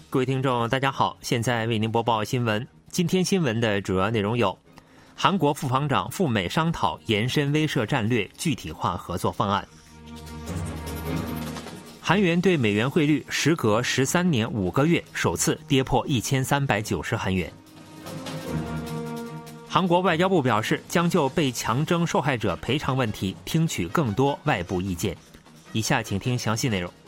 各位听众大家好，现在为您播报新闻。今天新闻的主要内容有：韩国副防长赴美商讨延伸威慑战略具体化合作方案；韩元对美元汇率时隔13年5个月首次跌破1390韩元；韩国外交部表示将就被强征受害者赔偿问题听取更多外部意见。以下请听详细内容。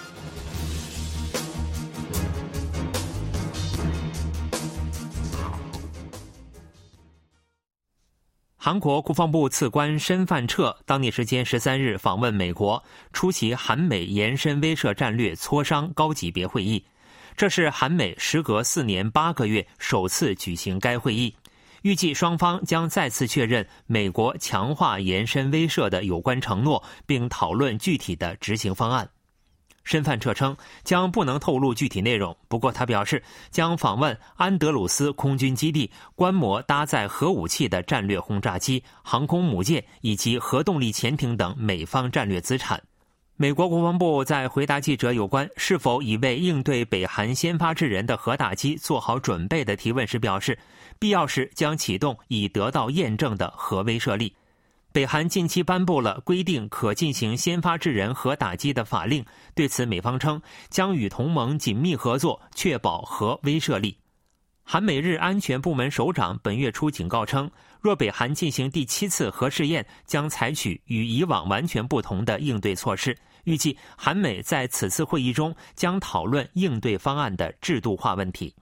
韩国国防部次官申范彻当地时间13日访问美国，出席韩美延伸威慑战略磋商高级别会议。这是韩美时隔4年8个月首次举行该会议，预计双方将再次确认美国强化延伸威慑的有关承诺，并讨论具体的执行方案。申范彻称将不能透露具体内容，不过他表示将访问安德鲁斯空军基地，观摩搭载核武器的战略轰炸机、航空母舰以及核动力潜艇等美方战略资产。美国国防部在回答记者有关是否已为应对北韩先发制人的核打击做好准备的提问时表示，必要时将启动已得到验证的核威慑力。北韩近期颁布了规定可进行先发制人核打击的法令，对此美方称将与同盟紧密合作，确保核威慑力。韩美日安全部门首长本月初警告称，若北韩进行第7次核试验，将采取与以往完全不同的应对措施。预计韩美在此次会议中将讨论应对方案的制度化问题。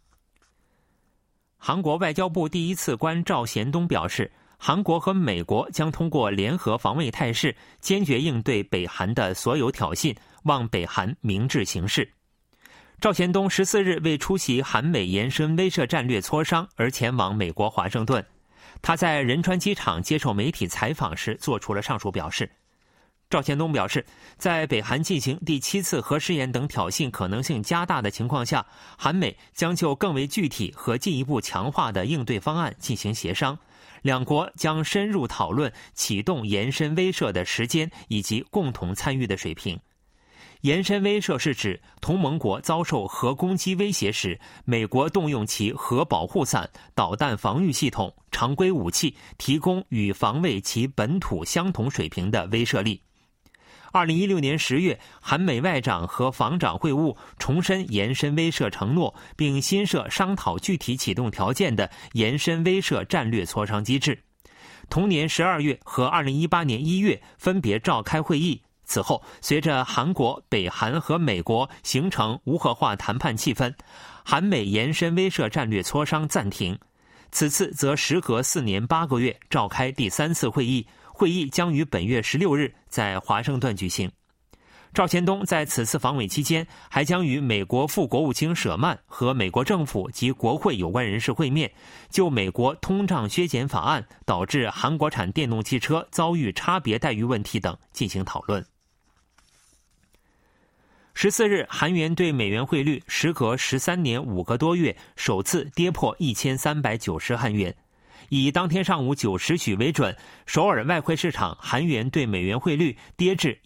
韩国外交部第一次官赵贤东表示，韩国和美国将通过联合防卫态势，坚决应对北韩的所有挑衅，望北韩明智行事。赵贤东14日为出席韩美延伸威慑战略磋商而前往美国华盛顿。他在仁川机场接受媒体采访时做出了上述表示。赵贤东表示，在北韩进行第7次核试验等挑衅可能性加大的情况下，韩美将就更为具体和进一步强化的应对方案进行协商。两国将深入讨论启动延伸威慑的时间以及共同参与的水平。延伸威慑是指同盟国遭受核攻击威胁时，美国动用其核保护伞、导弹防御系统、常规武器，提供与防卫其本土相同水平的威慑力。2016年10月，韩美外长和防长会晤，重申延伸威慑承诺，并新设商讨具体启动条件的延伸威慑战略磋商机制。同年12月和2018年1月分别召开会议。此后，随着韩国、北韩和美国形成无核化谈判气氛，韩美延伸威慑战略磋商暂停。此次则时隔4年8个月召开第3次会议，会议将于本月16日在华盛顿举行。赵贤东在此次访问期间，还将与美国副国务卿舍曼和美国政府及国会有关人士会面，就美国通胀削减法案导致韩国产电动汽车遭遇差别待遇问题等进行讨论。14日，韩元对美元汇率时隔13年5个多月首次跌破1390韩元。以当天上午9时许为准，首尔外汇市场韩元对美元汇率跌至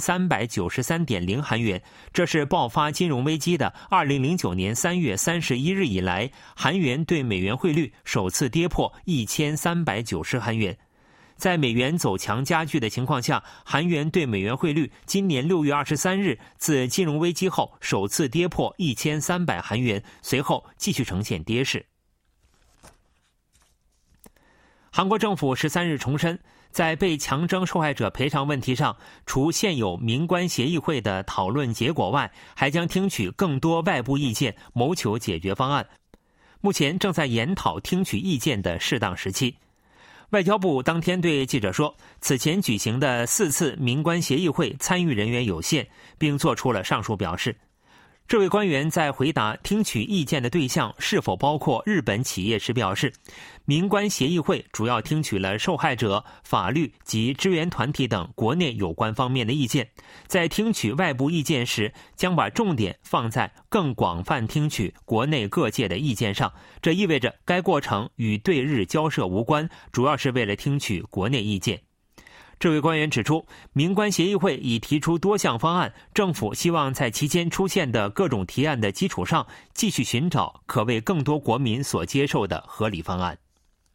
1393.0韩元，这是爆发金融危机的2009年3月31日以来，韩元对美元汇率首次跌破1390韩元。在美元走强加剧的情况下，韩元对美元汇率今年6月23日自金融危机后首次跌破1300韩元，随后继续呈现跌势。韩国政府13日重申，在被强征受害者赔偿问题上，除现有民关协议会的讨论结果外，还将听取更多外部意见，谋求解决方案。目前正在研讨听取意见的适当时期。外交部当天对记者说，此前举行的4次民关协议会参与人员有限，并做出了上述表示。这位官员在回答听取意见的对象是否包括日本企业时表示，民关协议会主要听取了受害者、法律及支援团体等国内有关方面的意见，在听取外部意见时，将把重点放在更广泛听取国内各界的意见上，这意味着该过程与对日交涉无关，主要是为了听取国内意见。 这位官员指出，民官协议会已提出多项方案，政府希望在期间出现的各种提案的基础上，继续寻找可为更多国民所接受的合理方案。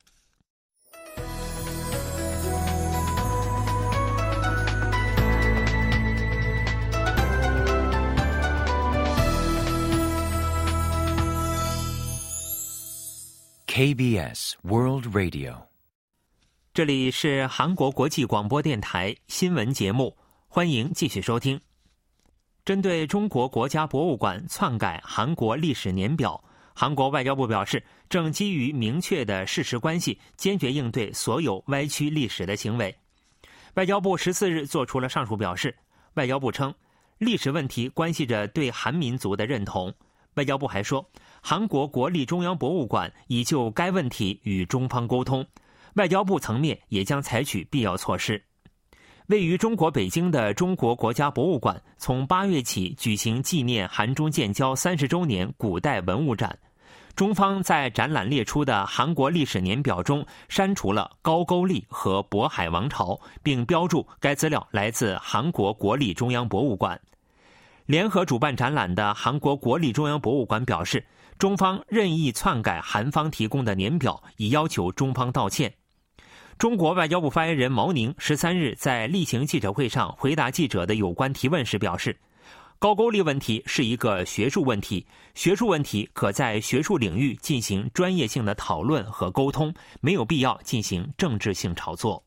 KBS World Radio， 这里是韩国国际广播电台新闻节目，欢迎继续收听。针对中国国家博物馆篡改韩国历史年表，韩国外交部表示，正基于明确的事实关系，坚决应对所有歪曲历史的行为。外交部14日做出了上述表示。外交部称，历史问题关系着对韩民族的认同。外交部还说，韩国国立中央博物馆已就该问题与中方沟通，外交部层面也将采取必要措施。位于中国北京的中国国家博物馆从8月起举行纪念韩中建交30周年古代文物展，中方在展览列出的韩国历史年表中删除了高句丽和渤海王朝，并标注该资料来自韩国国立中央博物馆。联合主办展览的韩国国立中央博物馆表示，中方任意篡改韩方提供的年表，已要求中方道歉。中国外交部发言人毛宁13日在例行记者会上回答记者的有关提问时表示，高句丽问题是一个学术问题，学术问题可在学术领域进行专业性的讨论和沟通，没有必要进行政治性炒作。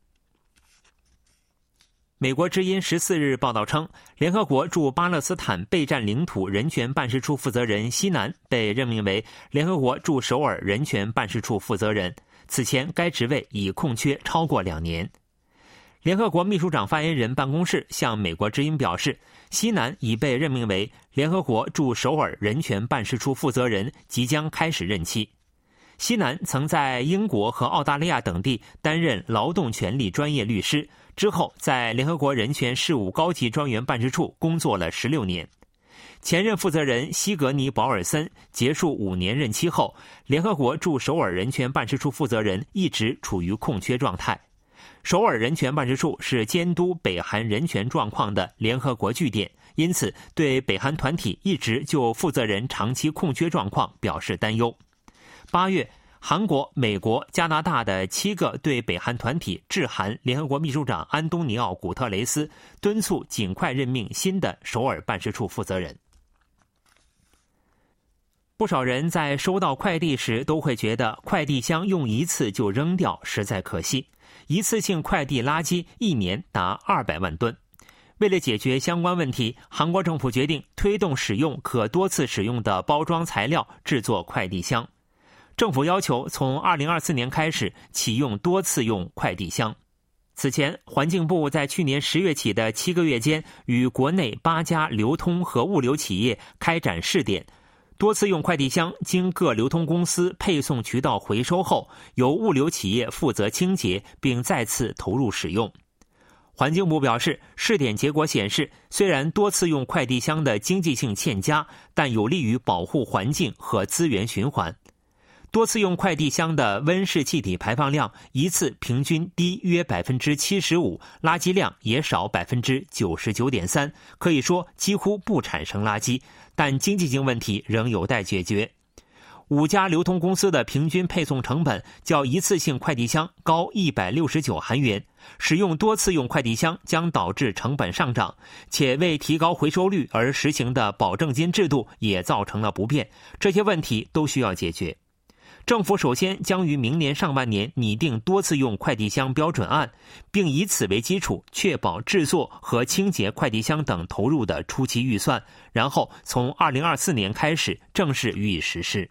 美国之音14日报道称，联合国驻巴勒斯坦备战领土人权办事处负责人西南被任命为联合国驻首尔人权办事处负责人，此前该职位已空缺超过2年。联合国秘书长发言人办公室向美国之音表示，西南已被任命为联合国驻首尔人权办事处负责人，即将开始任期。西南曾在英国和澳大利亚等地担任劳动权利专业律师，之后在联合国人权事务高级专员办事处工作了16年。前任负责人西格尼·保尔森结束5年任期后，联合国驻首尔人权办事处负责人一直处于空缺状态。首尔人权办事处是监督北韩人权状况的联合国据点，因此对北韩团体一直就负责人长期空缺状况表示担忧。8月，韩国、美国、加拿大的7个对北韩团体致函联合国秘书长安东尼奥·古特雷斯，敦促尽快任命新的首尔办事处负责人。不少人在收到快递时都会觉得快递箱用一次就扔掉实在可惜，一次性快递垃圾1年达200万吨。为了解决相关问题，韩国政府决定推动使用可多次使用的包装材料制作快递箱。政府要求从2024年开始启用多次用快递箱。此前，环境部在去年10月起的7个月间，与国内8家流通和物流企业开展试点。多次用快递箱经各流通公司配送渠道回收后，由物流企业负责清洁，并再次投入使用。环境部表示，试点结果显示，虽然多次用快递箱的经济性欠佳，但有利于保护环境和资源循环。多次用快递箱的温室气体排放量一次平均低约 75%， 垃圾量也少 99.3%， 可以说几乎不产生垃圾，但经济性问题仍有待解决。5家流通公司的平均配送成本较一次性快递箱高169韩元，使用多次用快递箱将导致成本上涨，且为提高回收率而实行的保证金制度也造成了不便，这些问题都需要解决。政府首先将于明年上半年拟定多次用快递箱标准案，并以此为基础确保制作和清洁快递箱等投入的初期预算，然后从2024年开始正式予以实施。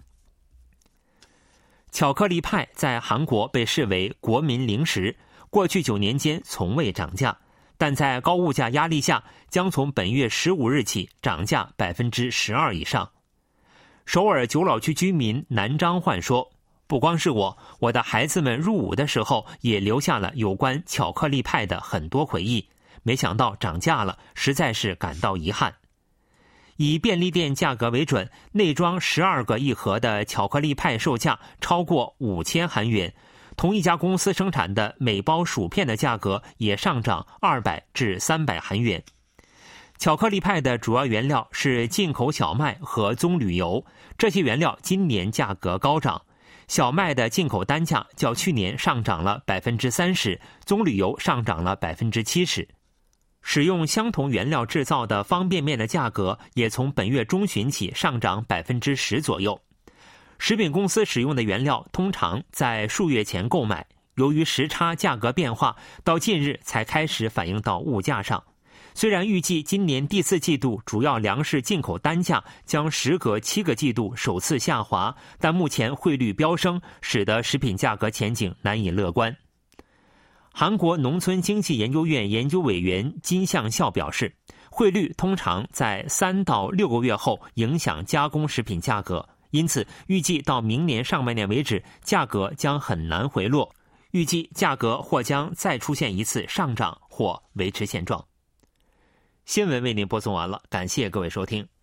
巧克力派在韩国被视为国民零食，过去9年间从未涨价，但在高物价压力下，将从本月15日起涨价 12% 以上。首尔九老区居民南章焕说，不光是我的孩子们入伍的时候也留下了有关巧克力派的很多回忆，没想到涨价了，实在是感到遗憾。以便利店价格为准，内装12个一盒的巧克力派售价超过5000韩元， 同一家公司生产的每包薯片的价格也上涨200至300韩元。巧克力派的主要原料是进口小麦和棕榈油，这些原料今年价格高涨。小麦的进口单价较去年上涨了30%，棕榈油上涨了70%。使用相同原料制造的方便面的价格也从本月中旬起上涨10%左右。食品公司使用的原料通常在数月前购买，由于时差价格变化，到近日才开始反映到物价上。虽然预计今年第4季度主要粮食进口单价将时隔7个季度首次下滑，但目前汇率飙升，使得食品价格前景难以乐观。韩国农村经济研究院研究委员金相孝表示，汇率通常在3到6个月后影响加工食品价格，因此预计到明年上半年为止，价格将很难回落，预计价格或将再出现一次上涨或维持现状。新闻为您播送完了，感谢各位收听。